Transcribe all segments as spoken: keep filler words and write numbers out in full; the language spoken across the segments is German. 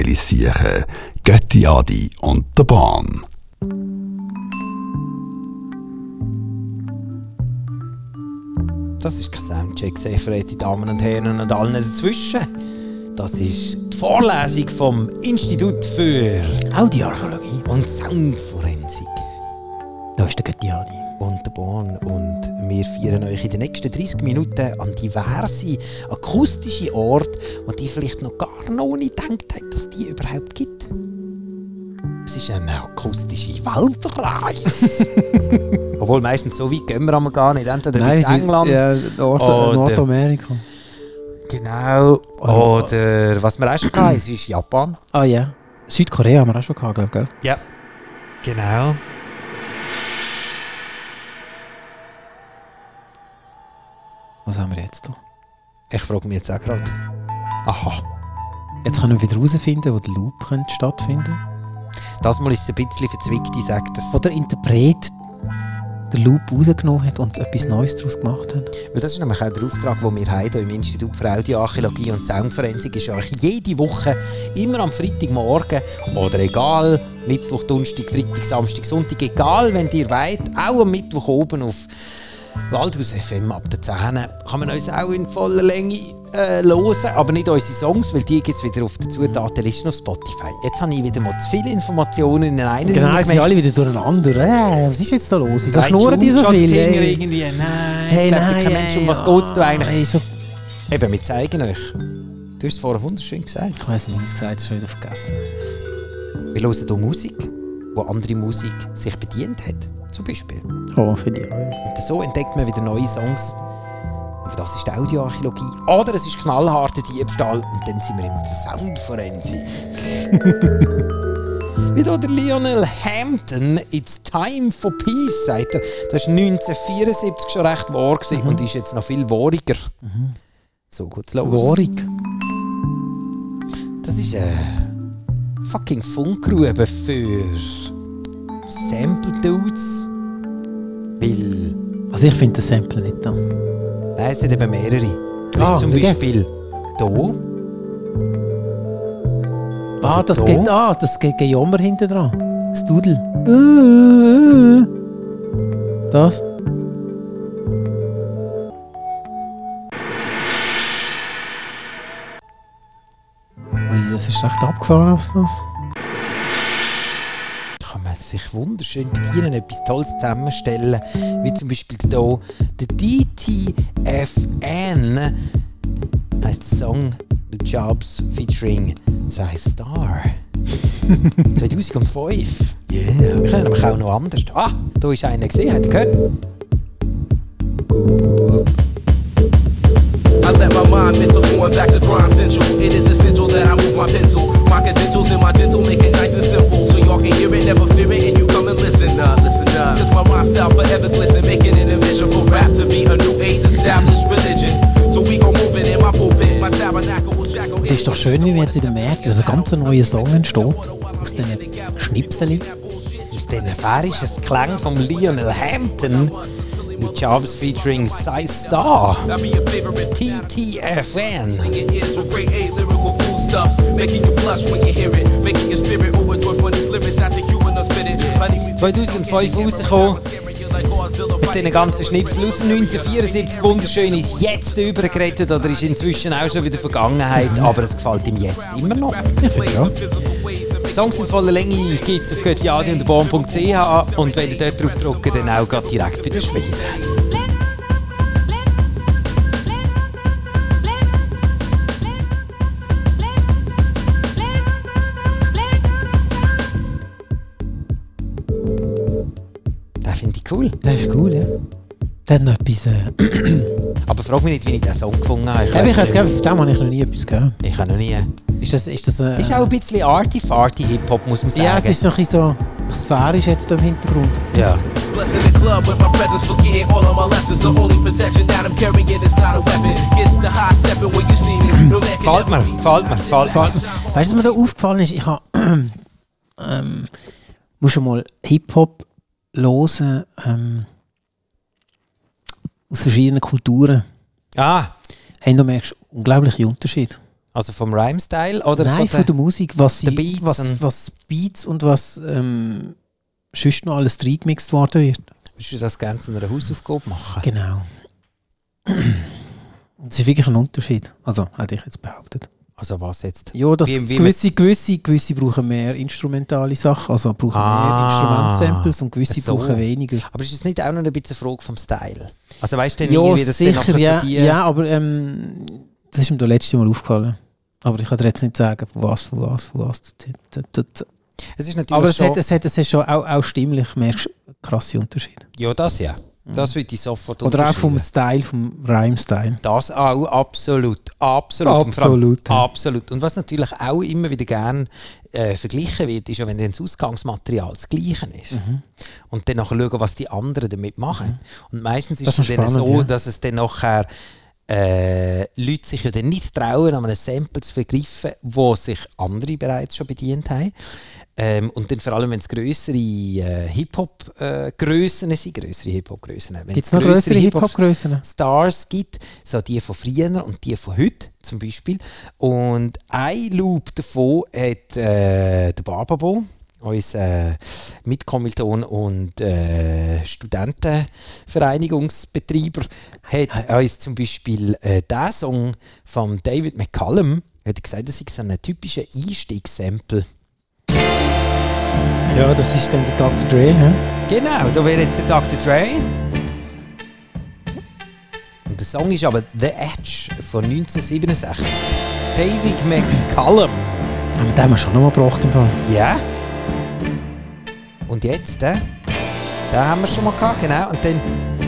geile Siechen. Götti Adi und der Bahn. Das ist kein Soundcheck, sehr verehrte Damen und Herren und allen dazwischen. Das ist die Vorlesung vom Institut für Audioarchäologie und Soundforensik. Da ist der Götti Adi. Und der Bahn. Und wir feiern euch in den nächsten dreißig Minuten an diverse akustische Orte, wo die vielleicht noch gar noch nicht gedacht haben, dass die überhaupt gibt. Es ist eine akustische Weltreise. Obwohl meistens so weit gehen wir aber gar nicht. Entweder Nein, in England ja, Nord- oder Nordamerika. Genau. Oder was wir auch schon hatten, es ist Japan. Ah ja. Südkorea haben wir auch schon gehabt, glaube ich, gell? Ja. Genau. Was haben wir jetzt da? Ich frage mich jetzt auch gerade. Aha. Jetzt können wir wieder herausfinden, wo der Loop könnte stattfinden. Das Mal ist es ein bisschen verzwickt, ich sage das. Wo der Interpret den Loop rausgenommen hat und etwas Neues daraus gemacht hat. Weil das ist nämlich auch der Auftrag, den wir haben hier im Institut für Audioarchäologie und Soundforensik, ist euch jede Woche, immer am Freitagmorgen oder egal, Mittwoch, Donnerstag, Freitag, Samstag, Sonntag, egal, wenn ihr wollt, auch am Mittwoch oben auf Waldhaus F M ab der zehn kann man uns auch in voller Länge äh, hören, aber nicht unsere Songs, weil die gibt es wieder auf der Zutatenliste auf Spotify. Jetzt habe ich wieder mal zu viele Informationen in einen. Genau, jetzt sind alle wieder durcheinander. Äh, was ist jetzt da los? Wieso schnurren die so viel? Hey. Irgendwie. Nein, hey, es glaubt nein, kein Mensch, um was ja, geht es da eigentlich? Hey, so. Eben, wir zeigen euch. Du hast es vorher wunderschön gesagt. Ich weiss nicht, wie es gesagt ist, schon wieder vergessen. Wir hören hier Musik, wo andere Musik sich bedient hat. Zum Beispiel. Oh, für die. Und so entdeckt man wieder neue Songs. Und das ist die Audioarchäologie. Oder es ist knallharter Diebstahl. Und dann sind wir in der Soundforensik. Wie da der Lionel Hampton, «It's time for peace», sagt er. Das war neunzehnhundertvierundsiebzig schon recht wahr gewesen, mhm. und ist jetzt noch viel wahriger. Mhm. So geht's los. Wahrig. Das ist eine fucking Funkgrube für Sample-Dudes. Weil... Also ich finde das Sample nicht da. Nein, es sind eben mehrere. Das ah, ist zum Beispiel hier. Ah, das da. geht ah, das geht Gejommer hinten dran. Das Dudel. Das. Ui, das ist echt abgefahren, was das. Kann man sich wunderschön bedienen, etwas Tolles zusammenstellen, wie zum Beispiel hier der D T F N, heisst der Song The Jobs featuring Cy Star. zweitausendfünf. Yeah. Wir können nämlich auch noch anders. Ah, da ist einer gesehen, hat ihr gehört? Gut. I let my mind mental going back to grind central. It is essential that I move my pencil. My credentials and my dental make it nice and simple. So y'all can hear it, never fear it, and you come and listen up, listen up. Cause my rhyme style forever glisten, making it a mission for rap to be a new age established religion. So we gon' move it in my pulpit, my tabernacle will shackle. Das ist doch schön, wie wir jetzt wieder merken, dass ein ganz neuer Song entsteht. Aus diesen Schnipseli. Aus diesen färischen Klängen von Lionel Hampton. The Jobs featuring Cy Star. T T F N. zweitausendfünf rausgekommen. Mit diesen ganzen Schnipsel aus dem neunzehnhundertvierundsiebzig wunderschön ist jetzt übergerettet oder ist inzwischen auch schon wieder Vergangenheit, aber es gefällt ihm jetzt immer noch. Ich finde ja. Die Songs in voller Länge gibt es auf göttiadi und bahn punkt c h und wenn ihr dort drauf drückt, dann auch gerade direkt bei den Schweden. Das finde ich cool. Das ist cool, ja. Das hat noch etwas... Äh Aber frag mich nicht, wie ich diesen Song gefunden habe. Ich, ja, ich habe von dem habe ich noch nie etwas gehört. Ich habe noch nie... Ist das, ist das, äh, das ist auch ein bisschen arty-farty Hip-Hop, muss man sagen. Ja, es ist noch ein bisschen so sphärisch jetzt hier im Hintergrund. Ja. Gefällt mir, gefällt mir, gefällt mir. Weißt du, was mir da aufgefallen ist? Ich habe... ähm, muss schon mal Hip-Hop hören ähm, aus verschiedenen Kulturen. Ah. Hey, du merkst unglaubliche Unterschiede. Also vom Rhyme-Style? Oder Nein, von, von der Musik, was, sie, Beats was, und- was Beats und was ähm, sonst noch alles reingemixt worden wird. Würdest du das gerne zu einer Hausaufgabe machen? Genau. Es ist wirklich ein Unterschied. Also, hätte ich jetzt behauptet. Also was jetzt? Ja, dass Wie- wie gewisse, gewisse, gewisse brauchen mehr instrumentale Sachen, also brauchen Ah, mehr Instrumentsamples und gewisse so. brauchen weniger. Aber ist das nicht auch noch ein bisschen eine Frage vom Style? Also weißt du denn Ja, irgendwie, dass dann sicher, nachher ja, so die... ja, aber ähm, das ist mir das letzte Mal aufgefallen. Aber ich kann dir jetzt nicht sagen, von was, von was, von was. Es ist natürlich Aber es schon... hat, es hat, es hat schon auch, auch stimmlich mehr krasse Unterschiede. Ja, das ja. Das würde ich sofort Oder auch vom unterschreiben. Style, vom Rhyme-Style. Das auch, absolut. Absolut. Und vor allem- Absolut, ja. absolut. Und was natürlich auch immer wieder gerne äh, verglichen wird, ist ja, wenn dann das Ausgangsmaterial das Gleiche ist. Mhm. Und dann nachher schauen, was die anderen damit machen. Und meistens ist Das es ist dann spannend, so, ja. dass es dann nachher äh, Leute sich ja dann nicht trauen, an einem Sample zu vergreifen, wo sich andere bereits schon bedient haben. Ähm, und dann vor allem, wenn es grössere äh, Hip-Hop-Grössen sind, grössere Hip-Hop-Grössen. Gibt es noch größere Hip-Hop-Grössen? Stars gibt, so die von früher und die von heute zum Beispiel. Und ein Loop davon hat äh, der Bababo, unser äh, Mitkommilton und äh, Studentenvereinigungsbetreiber, hat uns zum Beispiel äh, diesen Song von David McCallum, hat gesagt, das ist so ein typischer Einstiegssample. Ja, das ist dann der Doktor Dre. He? Genau, da wäre jetzt der Doktor Dre. Und der Song ist aber The Edge von neunzehnhundertsiebenundsechzig. David McCallum. Ja, mit dem haben wir schon noch mal gebracht im Fall. Ja. Und jetzt, den, den haben wir schon mal gehabt, genau. Und dann...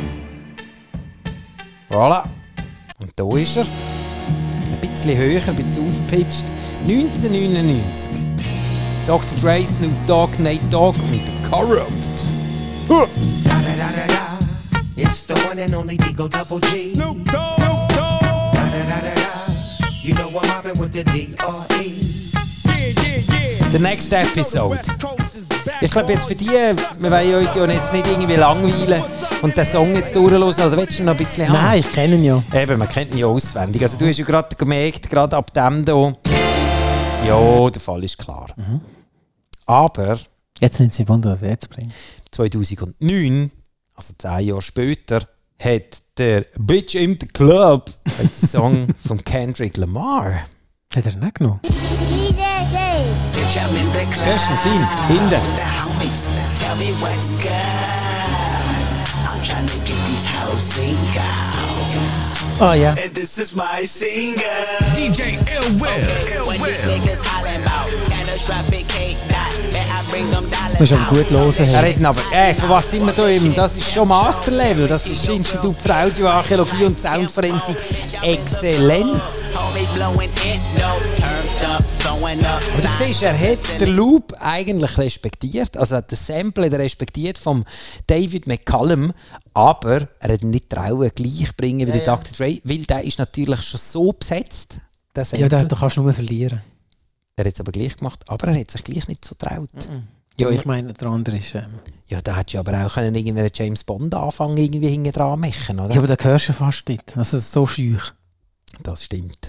Voilà. Und da ist er. Ein bisschen höher, ein bisschen aufgepitcht. neunzehnhundertneunundneunzig. Doktor Dre, Snoop Dogg, Nate Dogg und The Corrupt. Da, da, da, da, da. It's the one and only Digo Double G. Snoop Dogg. Da, da, da, da, da. You know I'm mobbing with the D R E. The next episode. Ich glaube jetzt für die, wir wollen uns ja jetzt nicht irgendwie langweilen und den Song jetzt durchhören, oder willst du noch ein bisschen haben? Nein, ich kenne ihn ja. Eben, man kennt ihn ja auswendig. Also du hast ja gerade gemerkt, gerade ab dem hier, ja, der Fall ist klar. Mhm. Aber Jetzt sind sie Wunder, was er jetzt bringt. zweitausendneun, also zehn Jahre später, hat der Bitch in the Club einen Song von Kendrick Lamar. Hat er ihn nicht genommen? Bitch, I'm in the club Das ist ein Film, hinten. with the homies. Tell me what's good. I'm trying to get these hoes single. Ah ja. And this is my singer. D J Ill Will. What these niggas hollering about. Catastrophic cake that. And I bring them dollars Musst aber gut hören. Er Hey. redet aber, äh, von was sind wir da eben? Das ist schon Masterlevel. Das ist das Institut für Audioarchäologie und Soundforensik. Exzellenz. Homies blowing it, no. Turned up, throwing up. Aber du siehst, er hat den Loop eigentlich respektiert. Also hat den Sample hat er respektiert vom David McCallum. Aber er hat ihn nicht trauen, gleich bringen wie der Doktor Dre. Weil der ist natürlich schon so besetzt. Der Ja, Sample. da, da kannst du nur verlieren. Er hat es aber gleich gemacht. Aber er hat sich gleich nicht so getraut. Ja, ich meine, der andere ist... Ähm, Ja, da hättest du aber auch können irgendeinen James Bond anfangen, irgendwie hinten dran machen, oder? ja, aber den hörst du fast nicht. Das ist so schüch. Das stimmt.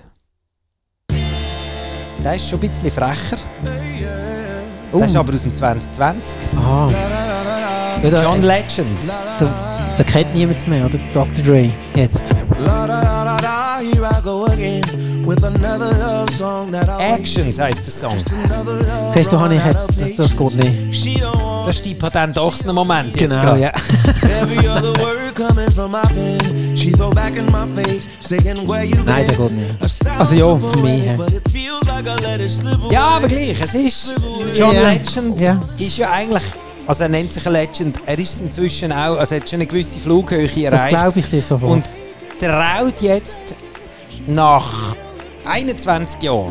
Der ist schon ein bisschen frecher. Oh. Der ist aber aus dem zwanzig zwanzig. Aha. Ja, da, John Legend. da, da kennt niemand mehr, oder? Doktor Dre. Jetzt. La da da da da, here I go again with another love song that I Actions heisst der Song. another love. Siehst du, habe ich jetzt... Das, das geht nicht. She don't want Das ist die Patent doch einen Moment. Jetzt Genau, grad. ja. every other word coming from my pen. She throw back in my face, saying where you Nein, der been. geht nicht. A sound Also ja, so für mich. poetic, but it feels like I let it slip away. Ja, aber gleich. Es ist... John Ja. Legend Ja. ist ja eigentlich... Also er nennt sich ein Legend. Er ist es inzwischen auch... Also er hat schon eine gewisse Flughöhe Das erreicht. glaube ich dir sofort. Und traut jetzt nach einundzwanzig Jahren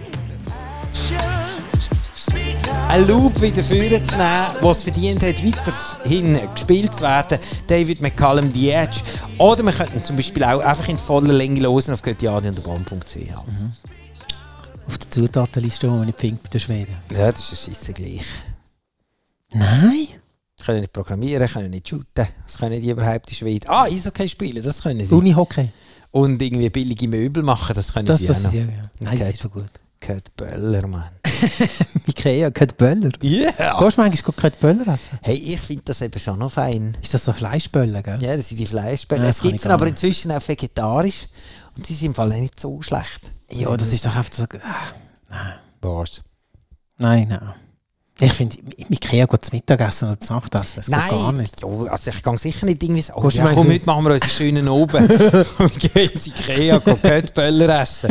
Speak loud. einen Loop wieder vorzunehmen, was es verdient hat, weiterhin gespielt zu werden. David McCallum, The Edge. Oder wir könnten zum Beispiel auch einfach in voller Länge hören auf göttiadi und der bahn punkt c h. Auf der Zutatenliste, die man nicht findet bei den Schweden. Ja, das ist scheisse gleich. Nein? Können nicht programmieren, können nicht shooten. Was können die überhaupt in Schweden? Ah, Eishockey spielen, das können sie. Unihockey. Und irgendwie billige Möbel machen, das können Das, sie das auch noch. ist ja, ja. Nein, das ist schon gut. Kurt Böller, Mann. Ikea, Kurt Böller. Ja! Yeah. Gehst du manchmal Kurt Böller essen? Hey, ich finde das eben schon noch fein. Ist das so Fleischböller, gell? Ja, das sind die Fleischbälle. Ja, Es das kann gibt ich sie gar aber nicht. inzwischen auch vegetarisch. Und die sind im Fall auch nicht so schlecht. Ja, das ist doch einfach so... Ah, nein. Was? Nein, nein. Ich finde, im Ikea geht zum Mittagessen oder zum Nachtessen. Das geht Nein, gar nicht. ja, also ich gehe sicher nicht irgendwie so, oh, Gehst du ja, meinst komm, du- heute machen wir unseren schönen Oben. Wir gehen ins Ikea, gehen Köttböller essen.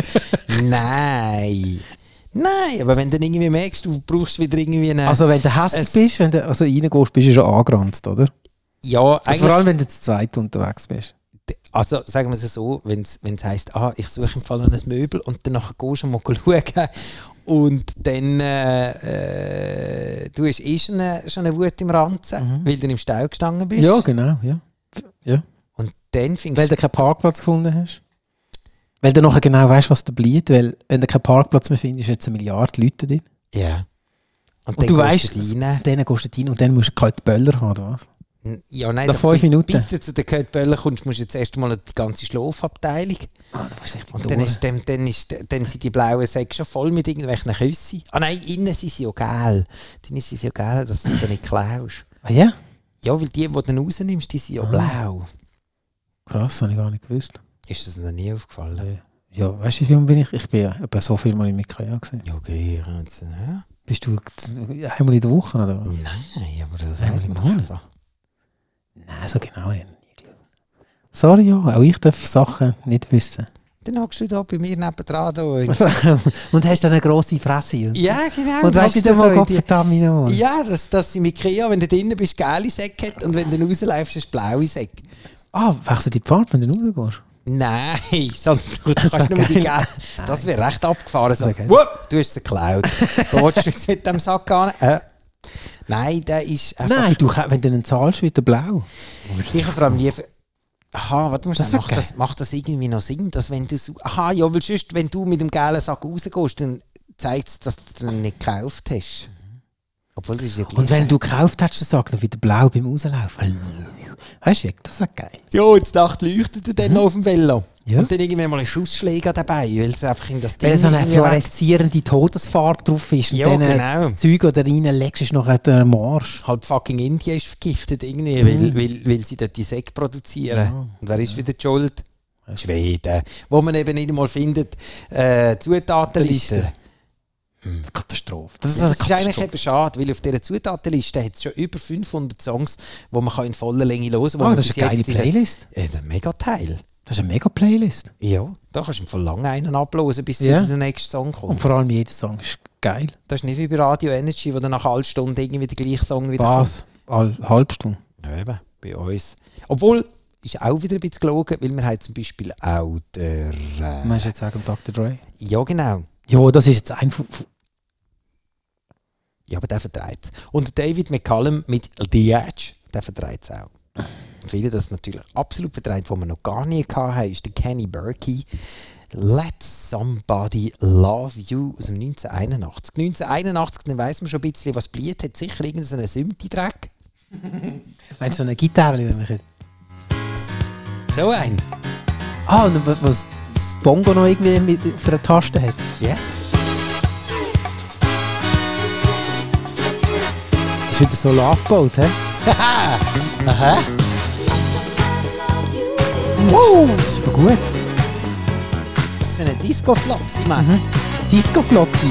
Nein. Nein, aber wenn du dann irgendwie merkst, du brauchst wieder irgendwie eine... Also wenn du hässlich es- bist, wenn du also reingehst, bist du schon angeranzt, oder? ja, Also eigentlich... vor allem, wenn du zu zweit unterwegs bist. Also sagen wir es so, wenn es heisst, ah, ich suche im Fall ein Möbel und dann nachher gehst du mal schauen und dann äh, äh, du hast eh schon eine, schon eine Wut im Ranzen, Mhm. weil du im Stau gestanden bist. Ja, genau, ja. ja. Und dann findest Weil du keinen Parkplatz gefunden hast. Weil du nachher genau weißt, was da bleibt. Weil wenn du keinen Parkplatz mehr findest, ist jetzt eine Milliarde Leute drin. ja. Und, Und dann du gehst weißt, du dass- rein. dann gehst du rein und dann musst du kalte Böller haben, oder was? Ja, nein, Nach doch, fünf bi- Minuten. bis du zu den Kurt Böller kommst, musst du jetzt erst mal die ganze Schlafabteilung. Ah, du bist richtig Und dann, ist, dann, dann, ist, dann sind die blauen Säcke schon voll mit irgendwelchen Küssen. Ah nein, innen sind sie ja gel. Dann ist es ja gel, dass du sie nicht klaust. Ah ja? Ja, weil die, die du dann rausnimmst, die sind ja blau. Krass, habe ich gar nicht gewusst. Ist das noch nie aufgefallen? Ja, weißt du, wie viel bin ich? Ich bin ja etwa so viel mal im Ikea gesehen. Ja, okay. Jetzt, ja. Bist du einmal in der Woche, oder was? Nein, aber das Ja, weiss man doch Mann. einfach. Nein, so genau habe ich noch nie geschaut. Sorry, ja, auch ich darf Sachen nicht wissen. Dann hockst du da bei mir nebendran. Da und Und hast dann eine grosse Fresse. ja, genau. Und weißt du, hockst dann mal so Gott in die- verdammt nochmal. Ja, dass, dass sie mit Ikea, wenn du drinnen bist, gelbe Säcke hat und wenn du rausläufst, hast du blaue Säcke. Ah, wechseln die Farbe, wenn du rausgehst? Nein, sonst du Das kannst wär nur die geil. gelbe. Das wäre recht abgefahren. So, Das wär geil. wupp, du hast sie geklaut. Willst du jetzt mit dem Sack an? Äh. Nein, der ist einfach... Nein, du, wenn du ihn zahlst, wird er blau. Ich habe vor allem nie... Aha, warte mal, Das schnell, wär macht geil. das, macht das irgendwie noch Sinn, dass wenn du so... Aha, ja, weil sonst, wenn du mit dem gelben Sack rausgehst, dann zeigt es, dass du den nicht gekauft hast. Obwohl, das ist ja gleich. Und wenn du gekauft hast, dann sagt er wieder blau beim Rauslaufen. Weißt du, das ist geil. Ja, jetzt Nacht leuchtet er dann noch auf dem Velo. Ja. Und dann irgendwie mal ein Schussschläger dabei, weil es einfach in das Ding... Weil so eine irgendwie weg- fluoreszierende Todesfarbe drauf ist. Und Ja, dann genau. das Zeug, das du reinlegst, ist noch der Marsch. Halb fucking Indien ist vergiftet irgendwie, Mhm. weil, weil, weil sie dort die Säcke produzieren. Und wer ist wieder die Schuld? Schweden. Wo man eben nicht einmal findet, äh, Zutatenliste. Katastrophe. Das ist, Das eine ist eigentlich Katastrophe. eben schade, weil auf dieser Zutatenliste hat es schon über fünfhundert Songs, die man kann in voller Länge hören kann. Oh, das ist eine geile Playlist. Ja, das ist ein mega Teil. Das ist eine mega Playlist. Ja, da kannst du im Fall lange einen ablosen, bis Ja. wieder der nächste Song Und kommt. vor allem jeder Song ist geil. Das ist nicht wie bei Radio Energy, wo dann nach einer halben Stunde irgendwie der gleiche Song wieder Was? All, halbe Stunde. kommt. Ja, eben, bei uns. Obwohl, ist auch wieder ein bisschen gelogen, weil wir haben zum Beispiel auch der... Äh, Meinst du jetzt sagen Doktor Dre? ja, genau. Ja, das ist jetzt ein... von- von- Ja, aber der vertreibt es. Und David McCallum mit The Edge, der vertreibt es auch. Und viele, das natürlich absolut vertreibt, was wir noch gar nie hatten, ist der Kenny Berkey. Let Somebody Love You aus dem neunzehnhunderteinundachtzig. neunzehnhunderteinundachtzig, dann weiss man schon ein bisschen, was blieb. Hat sicher irgendeinen Synthi-Track. Meinst du so eine Gitarre? Wenn wir So ein. ah, und was was das Bongo noch irgendwie mit auf der Taste hat. Ja. Das ist wieder so Love Boat, hä? Aha. Wow, das ist aber gut. Das ist eine Disco-Flotze, Mann. Disco-Flotzi.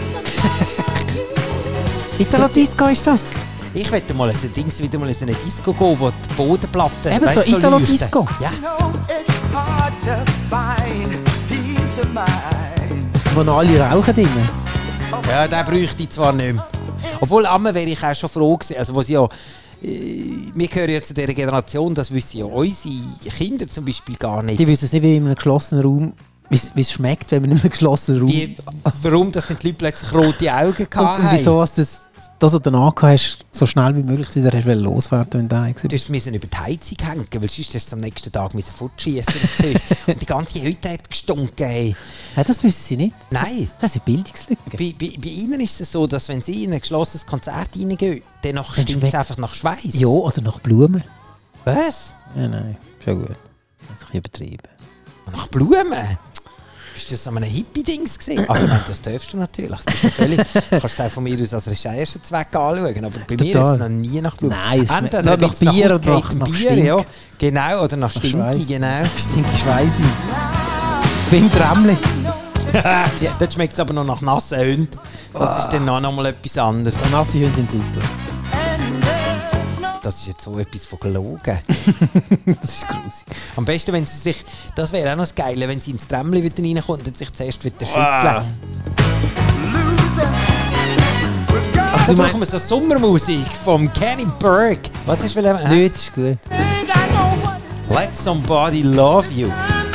Italo-Disco ist das. Ich wette mal, ein Dings wieder mal in eine Disco gehen, wo die Bodenplatte... Eben weißt, so Italo-Disco. leuchten. Ja. Wo noch alle rauchen drinnen. Ja, den bräuchte ich zwar nicht mehr. Obwohl, einmal wäre ich auch schon froh gewesen. Also, wo sie ja, äh, wir gehören ja zu dieser Generation, das wissen ja unsere Kinder zum Beispiel gar nicht. Die wissen es nicht, wie in einem geschlossenen Raum, wie es- wie es schmeckt, wenn man in einem geschlossenen Raum... Wie, warum dass dann die Leute plötzlich rote Augen und, hatten. und wieso hast du das, das, was du danach hast, so schnell wie möglich wieder hast wollen loswerden, wenn du daheim Du warst? musst über die Heizung hängen, weil sonst hast du am nächsten Tag fortschießen. Und die ganze Hütte hat gestunken. Ey. Ja, das wissen sie nicht. Nein. Das sind Bildungslücken. Bei, bei, bei ihnen ist es so, dass wenn sie in ein geschlossenes Konzert reingehen, dann Dann stinkt es schmeckt- einfach nach Schweiß. Ja, oder nach Blumen. Was? Ja, nein, schon gut. Das ist ein bisschen übertrieben. Und nach Blumen? Bist du so einem Hippie-Dings gesehen? Also, ich meine, das darfst du natürlich. Das ist ja völlig, kannst du es auch von mir aus als Recherchezweck anschauen. Aber bei mir Total. ist es noch nie nach Blumen. Nein, es Entweder schmeckt nach ein bisschen Bier oder nach- ausgeheiztem nach Bier, Stink. ja. Genau, oder nach Stinki, Schweiß. genau. Stinke Schweise. Wie ein Trämmli. Ja, dort schmeckt es aber noch nach nassen Hunden. Das ist dann noch noch mal etwas anderes. Nasse Hunde sind super. Das ist jetzt so etwas von gelogen. Das ist grusig. Am besten, wenn sie sich, das wäre auch noch das Geile, wenn sie ins Trämmli wieder reinkommt und sich zuerst wieder schütteln. Also, Da du brauchen wir so Sommermusik vom Kenny Burke. Was hast du wollen? meinst, nicht, ist gut. Let Somebody Love You.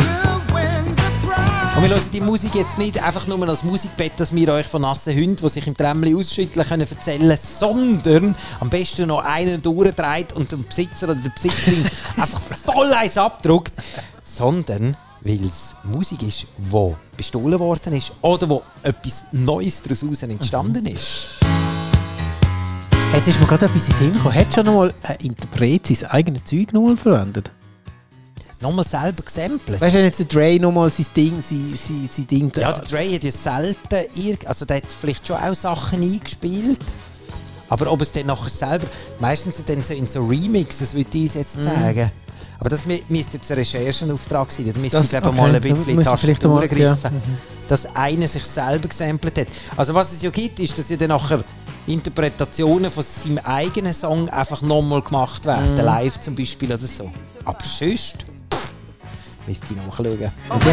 Und wir hören die Musik jetzt nicht einfach nur als Musikbett, dass wir euch von nassen Hunden, die sich im Trämmli ausschütteln können, erzählen, sondern am besten noch einen durchdreht und dem Besitzer oder der Besitzerin einfach voll eins abdruckt, sondern weil es Musik ist, die bestohlen worden ist oder wo etwas Neues daraus entstanden ist. Jetzt ist mir gerade etwas in den Sinn gekommen. Hat schon einmal ein Interpret sein eigenes Zeug nochmal verwendet? Nochmal selber gesampelt. Weißt du, wenn jetzt der Dre nochmal sein Ding, sein, sein, sein Ding Ja, der Dre hat ja selten, irg- also der hat vielleicht schon auch Sachen eingespielt, aber ob es dann nachher selber, meistens dann so in so Remixes, würde ich jetzt sagen. Aber das mü- müsste jetzt ein Recherchenauftrag sein, da müsste Das- ich glaube okay, mal ein dann bisschen in die müssen wir vielleicht einmal- Tastatur ja. greifen, dass einer sich selber gesampelt hat. Also was es ja gibt, ist, dass ja dann nachher Interpretationen von seinem eigenen Song einfach nochmal gemacht werden, live zum Beispiel oder so. Aber sonst müsste ich nachschauen.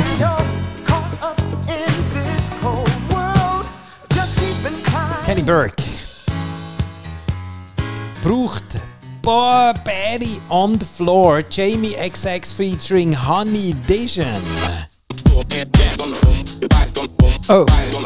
Kenny Burke braucht Boy Barry on the Floor, Jamie X X featuring Honey Dijon. Oh.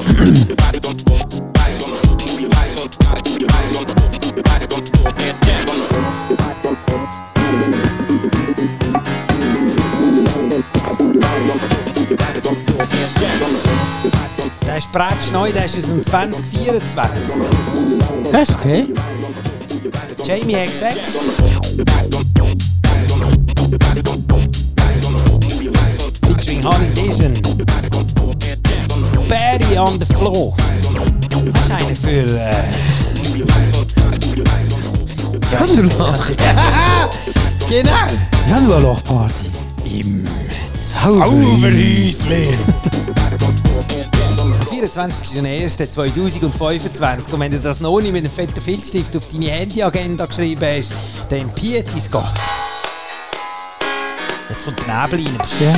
Der ist bretschneu, der ist aus dem zwanzig vierundzwanzig. Das ist okay. Jamie X X. Featuring Honey Dijon. Barry on the Floor. Das ist einer für... Äh ja, genau. Januarlochparty. Im Zauberhäusli. Zauberhäusli. Am vierundzwanzigsten ersten zweitausendfünfundzwanzig. Und wenn du das noch nicht mit einem fetten Filzstift auf deine Handyagenda geschrieben hast, dann Pietis Gott. Jetzt kommt der Nebel rein. Ja.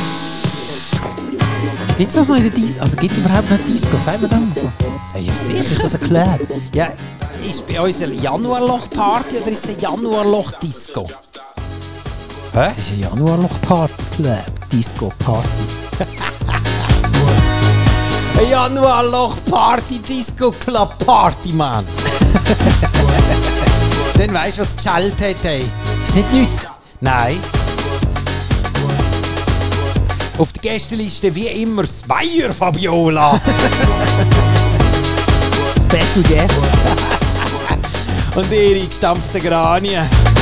Gibt es das noch in der Disco? Also gibt es überhaupt noch Disco? Sagen wir das mal so? Ja, Ist sicher. das ein Club? Ja, ist bei uns eine Januarloch-Party oder ist es eine Januarloch-Disco? Hä? Das ist ein Januarloch-Party. Club. Disco-Party. Eine Januarloch-Party, Disco-Club-Party, Mann! Dann weisst du, was geschallt hat, ey. Ist nicht nichts. Nein. Auf der Gästeliste wie immer das Meier Fabiola. Special Guest. Und ihre gestampften Granien.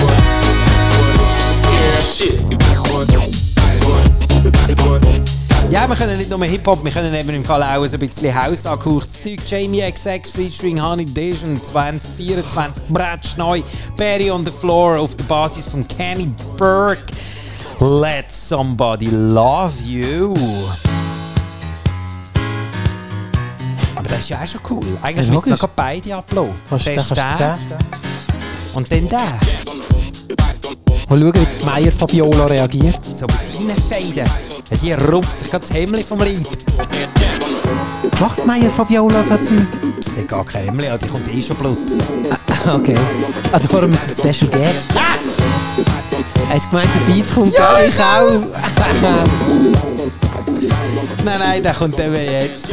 Ja, wir können nicht nur Hip-Hop, wir können eben im Fall auch so ein bisschen Haus angehauchtes Zeug. Jamie X X featuring Honey Dijon zwanzig vierundzwanzig, bretschneu, Barry on the Floor auf der Basis von Kenny Burke. Let Somebody Love You. Aber das ist ja auch schon cool. Eigentlich Ja, müssen wir logisch. gerade beide uploaden. Kannst du Zuerst den- kannst du den und dann der. Mal schauen, wie die Meier Fabiola reagiert. So ein bisschen reinfaden. Ja, die rupft sich gerade das Hemdli vom Leib. Macht die Meier Fabiola so Zeug? Die hat gar kein Hemdli, die kommt eh schon Blut. Okay. Ah, darum ist es ein Special Guest. Hast du gemeint, der Beat kommt Ja, gar nicht auch? Nein, nein, der kommt eben jetzt.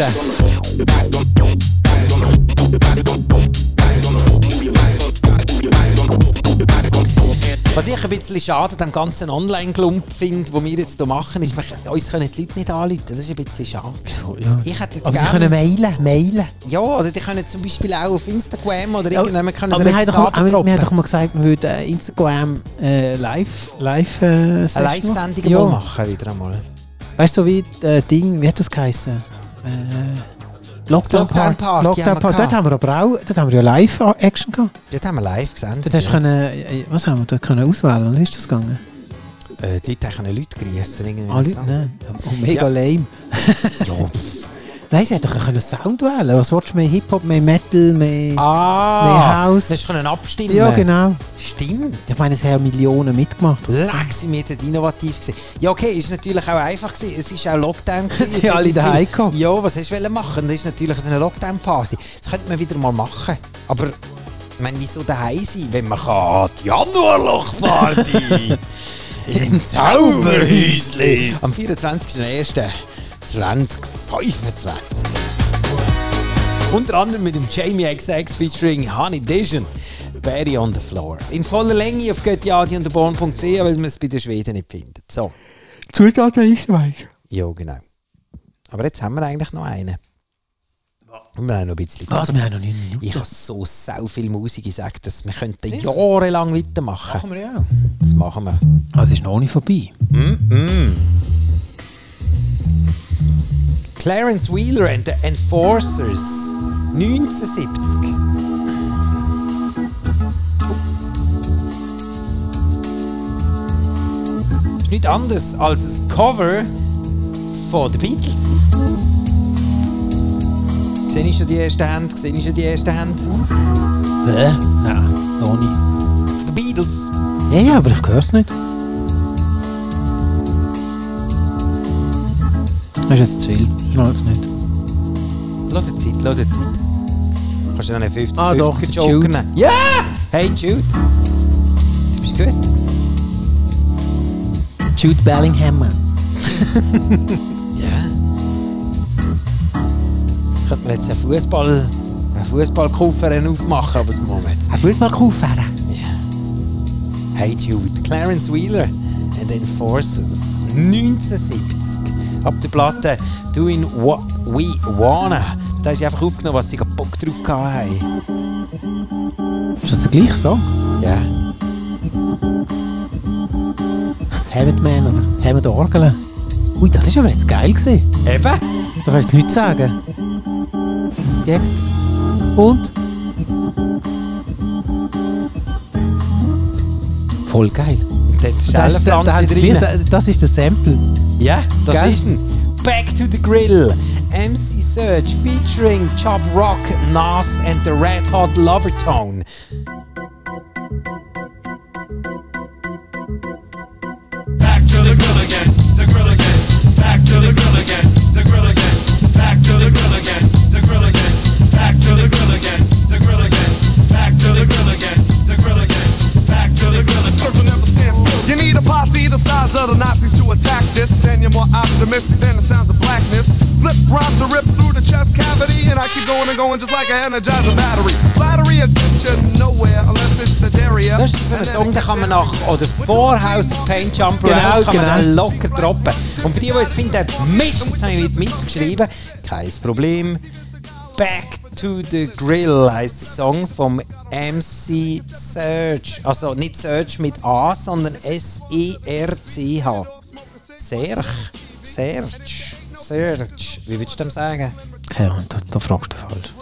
Was ich ein bisschen schade an dem ganzen Online-Klump finde, den wir jetzt hier machen, ist, wir, uns können die Leute nicht anrufen. Das ist ein bisschen schade. Ja. Ich hätte jetzt Aber sie gerne... können mailen, mailen. Ja, oder die können zum Beispiel auch auf Instagram oder Ja, irgendjemand können aber da wir haben etwas doch, mal- wir, wir haben androppen. doch mal gesagt, wir würden Instagram äh, live, live äh, Eine Session Live-Sendung ja. mal machen, wieder einmal. Weißt du, wie das Ding, wie hat das geheißen? Äh, Lockdown, Lockdown Park. Party Lockdown haben wir Park. Dort gehabt. haben wir aber auch, dort haben wir ja Live-Action gehabt. Dort haben wir live gesendet. Dort hast du ja. können, äh, was haben wir dort können auswählen? Wie ist das gegangen? Äh, dort haben Leute grüßen. irgendwie Alle, so. nein, oh, mega Ja. lame. Ja, pff. Nein, sie hätten doch können Sound wählen. Was willst du, mehr Hip-Hop, mehr Metal, mehr, Ah, mehr House? das können abstimmen. Ja, genau. Stimmt. Ich meine, es haben Millionen mitgemacht. Leck, sind wir dort innovativ gewesen. Ja, okay, ist natürlich auch einfach gewesen. Es war auch Lockdown gewesen. Sie Es sind hat alle nicht daheim viel- gekommen. Ja, was hast du wollen machen? Das ist natürlich so eine Lockdown-Party. Das könnte man wieder mal machen. Aber, ich meine, wieso daheim sein, wenn man kann? Die Januarloch-Party! Im Zauberhäusli! Am vierundzwanzigsten ersten zweitausendfünfundzwanzig. Unter anderem mit dem Jamie X X featuring Honey Dijon. Barry on the Floor. In voller Länge auf göttiadi und der born punkt c h, weil man es bei den Schweden nicht findet. So. Zutaten ist weiß. Ja, genau. Aber jetzt haben wir eigentlich noch einen. Und wir haben noch ein bisschen Was? Zeit. Wir haben noch neun Minuten. Ich habe so sau viel Musik gesagt, dass wir könnten jahrelang weitermachen. Machen wir ja auch. Das machen wir. Ah, es ist noch nicht vorbei. Mm-mm. Clarence Wheeler and the Enforcers. neunzehnhundertsiebzig. Das ist nicht anders als ein Cover von den Beatles. Sehe ich schon die erste Hand? Sehe ich schon die erste Hand? Hä? Nein, noch nicht. Von den Beatles. Ja, ja, aber ich höre es nicht. Das ist jetzt zu viel. Ich mag es nicht. Lass die Zeit, lass die Zeit. Kannst du noch einen fünfzig Ah, doch, fünfzig der Joker Jude. nehmen? Ja! Hey Jude. Du bist gut. Jude Bellingham, Mann. Ja. Könnte man jetzt einen Fußball, einen Fußballkoffer aufmachen, aber das machen wir jetzt Hast du jetzt mal gekauft? Hey Jude, Clarence Wheeler and the Enforcers, neunzehnhundertsiebzig. Ab der Platte Doing What We Wanna. Da ist einfach aufgenommen, was sie gerade Bock drauf hatten. Ist das der gleiche Song? Ja. Hammond Man oder Hammond Orgel? Ui, das ist aber jetzt geil gewesen. Eben. Da kannst du nichts sagen. Jetzt. Und? Voll geil. Und dann die Das ist, da, da, Schellenpflanze da, drin. da, das ist der Sample. Ja, das Gell? ist ein Back to the Grill. M C Serge featuring Chop Rock, Nas and the Red Hot Lovertone. Back to the grill again, the grill again. Back to the grill again, the grill again. Back to the grill again, the grill again. Back to the grill again, the grill again. Back to the grill again, the grill again. Back to the grill again. Churchill never stands still. You need a posse the size of the Nazis to attack this, and you're more optimistic than the sounds of blackness. Flip rhymes are ripped through the chest cavity, and I keep going and going just like an energizer battery. Flattery will get you nowhere unless it's the Daria. Das ist so ein Song, den kann man nach, oder vor House of Pain Jump Genau, Around, kann man genau. den locker droppen. Und für die, die jetzt finden, Mist, jetzt habe ich nicht mitgeschrieben, kein Problem. Back to the Grill heisst der Song vom M C Serge. Also nicht Serge mit A, sondern S E R C H. Serge. Serge. Serge. Wie würdest du dem sagen? Keine Ahnung, da, da fragst du falsch.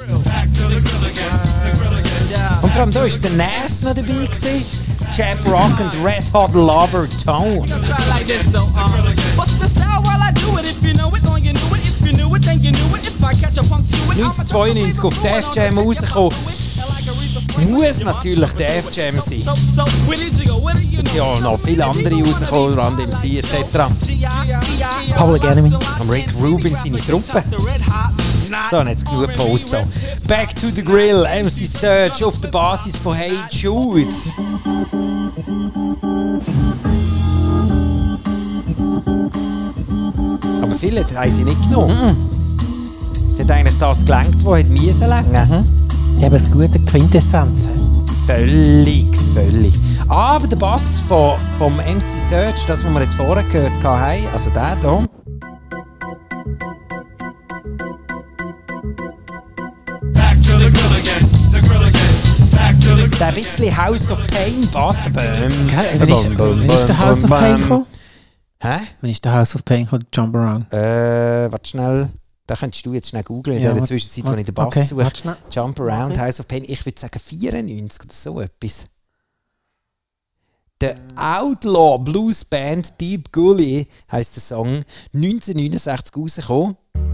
Und vor allem da war der Nas noch dabei gewesen. Jab Rock und Red Hot Lovertone. Try like this though, uh. What's the style while I do it? If you know it, then you knew it. If you knew it, then you knew it. If I catch a punk to it, neunzehnhundertzweiundneunzig auf Def Jam rausgekommen. Muss natürlich Def Jam sein. So, so, Willie Jiggle, what do you know? Ja, noch viele andere rausgekommen, Run D M C et cetera. Public Enemy. Am Rick Rubin seine Truppe. So, und jetzt genug Post da. Back to the Grill, M C Serge auf der Basis von Hey Jude. Aber viele haben sie nicht genommen. Sie hat eigentlich das gelenkt, was hätte müssen lenken. Ich habe eine gute Quintessenz. Völlig, völlig. Aber der Bass von, vom M C Serge, das, was wir jetzt vorher gehört haben, also der hier. Back to the grill again, the grill again. Back to the Der ein bisschen House of Pain Bass, der Böhm. Wann ist, wann ist der House of Pain gekommen? Hä? Wenn ist der House of Pain oder Jump Around? Äh, warte schnell. Da könntest du jetzt schnell googeln, in Ja, der warte, Zwischenzeit, warte, wo ich den Bass okay, suche. warte schnell. Jump Around, Okay. House of Pain. Ich würde sagen vierundneunzig oder so etwas. Der Outlaw Blues Band Deep Gully heisst der Song. neunzehnhundertneunundsechzig rausgekommen.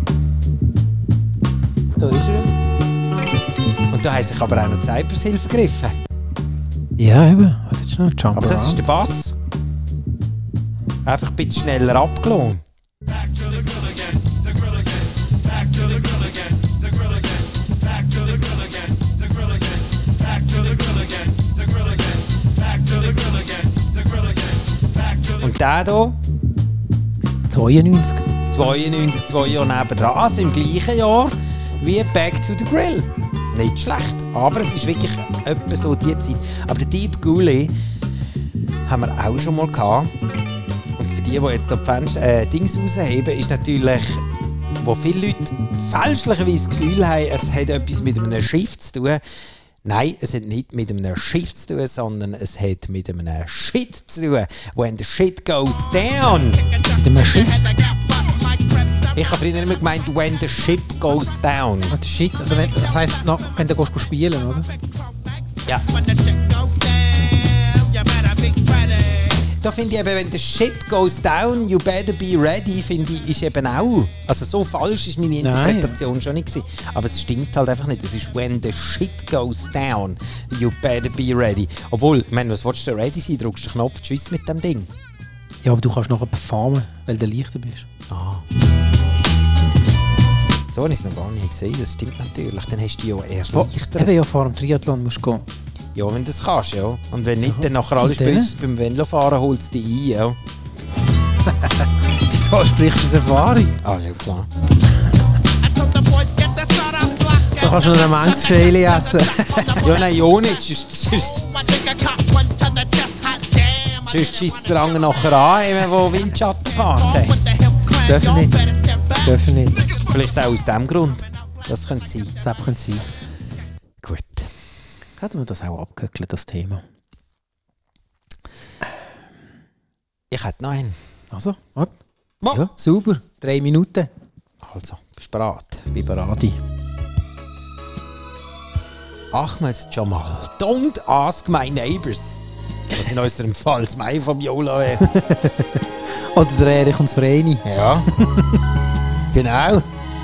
Da ist er. Und da haben sich aber auch noch Cypress Hilfe gegriffen. Ja, eben. Warte schnell. Jump Aber das Around. ist der Bass. Einfach ein bisschen schneller abgelassen. Back to the grill again, the grill again. Back to the grill again, the grill again. Back to the grill again, the grill again. Back to the grill again, the grill again. Back to the grill again, the grill again. Back to the Und der hier, zweiundneunzig. zweiundneunzig, zwei Jahre nebendran, also im gleichen Jahr wie Back to the Grill. Nicht schlecht, aber es ist wirklich etwa so die Zeit. Aber der Deep Gully haben wir auch schon mal gehabt. Und für die, die jetzt hier die Fenster, äh, Dings rausheben, ist natürlich, wo viele Leute fälschlicherweise das Gefühl haben, es hat etwas mit einem Schiff zu tun. Nein, es hat nicht mit einem Schiff zu tun, sondern es hat mit einem Shit zu tun. When the shit goes down. Mit dem Schiff. Ich habe früher immer gemeint, when the ship goes down. Ah, der Shit. Also wenn, das heisst, noch, wenn du gehst spielen, oder? Ja. Da finde ich eben, wenn der Ship goes down, you better be ready, finde ich, ist eben auch. Also so falsch ist meine Interpretation Nein. schon nicht gewesen. Aber es stimmt halt einfach nicht. Es ist when the shit goes down, you better be ready. Obwohl, ich meine, was willst du ready sein? Drückst du den Knopf, tschüss mit dem Ding. Ja, aber du kannst nachher performen, weil du leichter bist. Ah. So habe ich es noch gar nicht gesehen, das stimmt natürlich. Dann hast du ja erst Wo, leichter. eben ja vor dem Triathlon musst du gehen. Ja, wenn du das kannst, ja. Und wenn nicht, Aha. dann nachher alles Und dann? spätestens beim Velofahren holt es dich ein, ja. Wieso sprichst du aus Erfahrung? Ah, ja, klar. Da kannst du noch eine Mannsschale essen. Ja, nein, ja nicht. Sonst, sonst, sonst schießt der Anger nachher an, eben, wo Windschatten fährt. Hey. Dürfen nicht. Dürfen nicht. Vielleicht auch aus dem Grund. Das könnte sein. Das könnte sein. Gut. Hätten wir das auch abgehökelt, das Thema? Ich hätte noch einen. Also, was? Mo. Ja, super. Drei Minuten. Also, bist du bereit? Wie bereit. Ahmed Jamal. Don't ask my neighbors. Was in unserem Fall das Mai vom Yola wäre. Oder der Erich und das Vreni. Ja. Genau.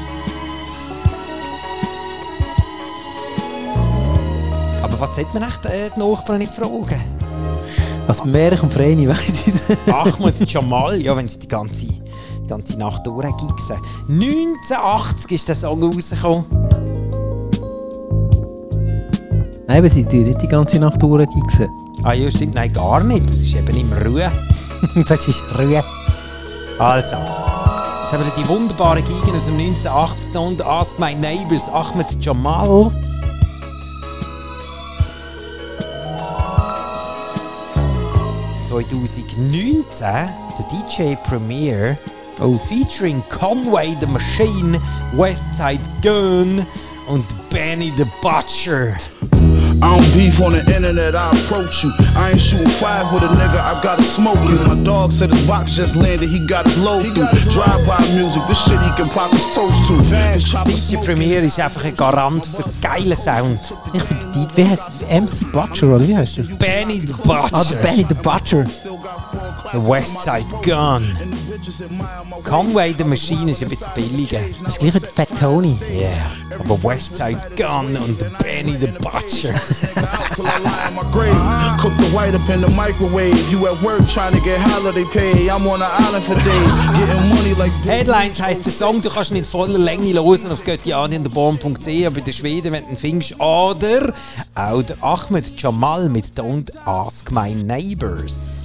Aber was sollte man echt äh, die Nachbarn nicht fragen? Also beim Erich und Vreni weiss ich es. Ahmed Jamal, ja, wenn sie die ganze, die ganze Nacht durchgigsen. neunzehnhundertachtzig ist der Song rausgekommen. Nein, aber sie tun nicht die ganze Nacht durchgigsen. Ah ja, stimmt, nein, gar nicht. Das ist eben immer Ruhe. Das ist Ruhe. Also, jetzt haben wir die wunderbaren Geigen aus dem neunzehnhundertachtzig und Ask My Neighbors, Ahmed Jamal. zwanzig neunzehn, der D J Premier, oh. featuring Conway the Machine, Westside Gun und Benny the Butcher. I don't beef on the internet, I approach you. I ain't shooting five with a nigga, I gotta smoke you. My dog said his box just landed, he got his load through. Drive-by music, this shit he can pop his toast to. D J Premier ist einfach ein Garant für geilen Sound. Ich finde die, wie heißt M C Butcher, oder wie heißt der? Benny the Butcher. Ah, der Benny the Butcher. The Westside Gun. Conway the Machine ist ein bisschen billiger. Das gleiche mit Fat Tony. Yeah. Aber Westside Gun und Benny the Butcher. Till I lie in my grave. Cook the white up in the microwave. You at work trying to get holiday pay. I'm on the island for days. Getting money like Headlines heisst der Song, du kannst ihn in voller Länge hören auf göttiani und der born punkt c, aber der Schweden, wenn du ihn findest. Oder auch der Ahmed Jamal mit Don't Ask My Neighbors.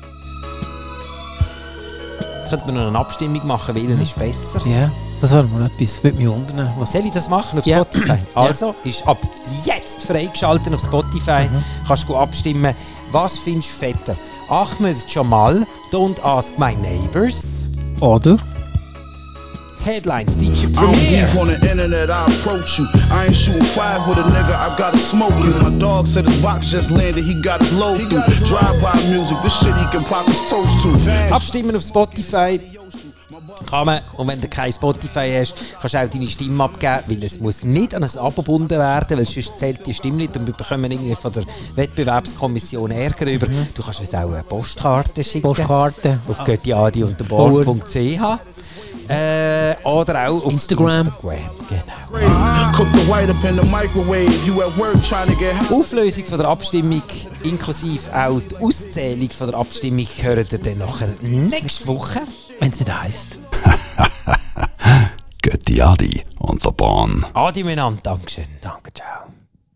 Jetzt könnte man noch eine Abstimmung machen, welchen ist besser. Ja, das wäre mal etwas, würde mich wundern. Was Soll ich das machen auf Ja. Spotify? Also, ist ab jetzt freigeschaltet auf Spotify. Mhm. Kannst du abstimmen, was findest du fetter? Ahmed Jamal, Don't Ask My Neighbors. Oder? Headlines, D J I don't Premier. beef on the internet, I approach you. I ain't shooting five with a nigga, I gotta smoke you. My dog said his box just landed, he got his load through. Drive-by music, this shit he can pop his toast to. Abstimmen auf Spotify kann man, und wenn du kein Spotify hast, kannst du auch deine Stimme abgeben, weil es muss nicht an ein Abo gebunden werden, weil sonst zählt die Stimme nicht und wir bekommen irgendwie von der Wettbewerbskommission Ärger über. Mhm. Du kannst uns auch eine Postkarte schicken. Postkarte. Auf göttiadi und der Born punkt c h äh, oder auch auf Instagram. Instagram. Genau. Cook the white up in the microwave. You at work trying to get high. Auflösung von der Abstimmung, inklusive auch die Auszählung von der Abstimmung, hört ihr dann nachher nächste Woche. Wenn es wieder heisst. Götti Adi und der Bahn. Adi miteinander, Dankeschön. Danke.